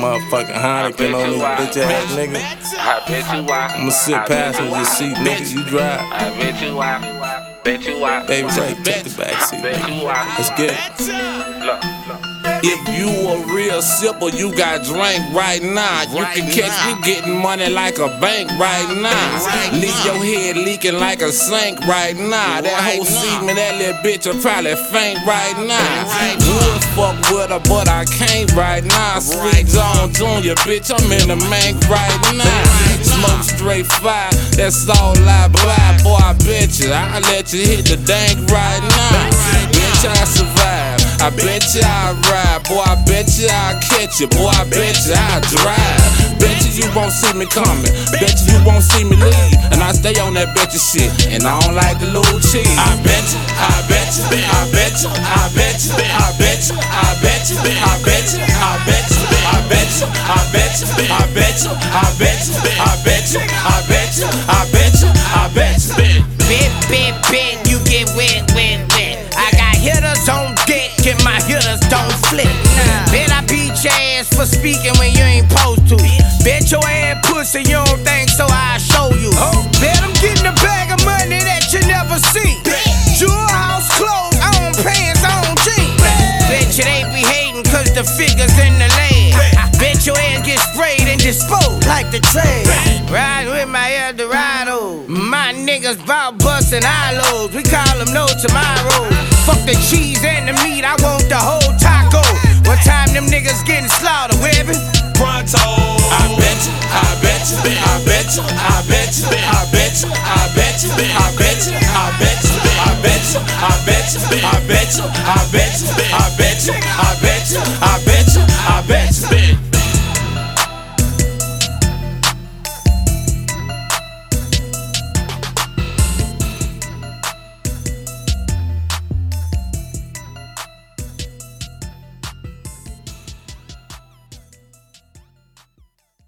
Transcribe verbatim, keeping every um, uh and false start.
motherfucking Heineken on this bitch ass nigga. I bet you why. I'ma sit passenger seat, nigga, you drive. I bet you why. Bet you why. Baby, take, take the back seat. Bet you why. Let's get it. Look, look. If you a real sipper, you got drink right now. You can catch me getting money like a bank right now. Leave your head leaking like a sink right now. That whole semen, that little bitch will probably faint right now. Would fuck with her, but I can't right now. Sweet John Junior, bitch, I'm in the mank right now. Smoke straight fire, that's all I buy. Boy, I bet you, I let you hit the dank right now. Bitch, I survive. I bet you I'll ride, boy, I bet you I'll catch you, boy, I bet you I'll drive. Bet you you won't see me coming, bet you you won't see me leave. And I stay on that bet you shit, and I don't like the little cheese. I bet you, I bet you, I bet you, I bet you, I bet you, I bet you, I bet you, I bet you, I bet you, I bet you, I bet you, I bet you, I bet you, I bet you, I bet you, I bet you. Bet, bet, bet, you get wet, wet, wet. I got hitters on deck, and my hitters don't flip. Bet I beat your ass for speaking when you ain't supposed to. Bet your ass pussy, you don't think so, I'll show you. Bet I'm getting a bag of money that you never see. Jewel house clothes, on pants, on jeans. Bet you they be hating cause the figures in the land. Bet your ass get sprayed and disposed like the trash. Ride with my Eldorado. My niggas bout bustin' hollows. We call them no tomorrow. Fuck the cheese and the meat, I want the whole taco. What time them niggas getting slaughtered, Webbin? Pronto. I bet you, I bet you, I bet you, I bet you, I bet you, I bet you, I bet you, I bet you, I bet you, I bet you, I bet you, I bet you, I bet you, I bet you, I bet you.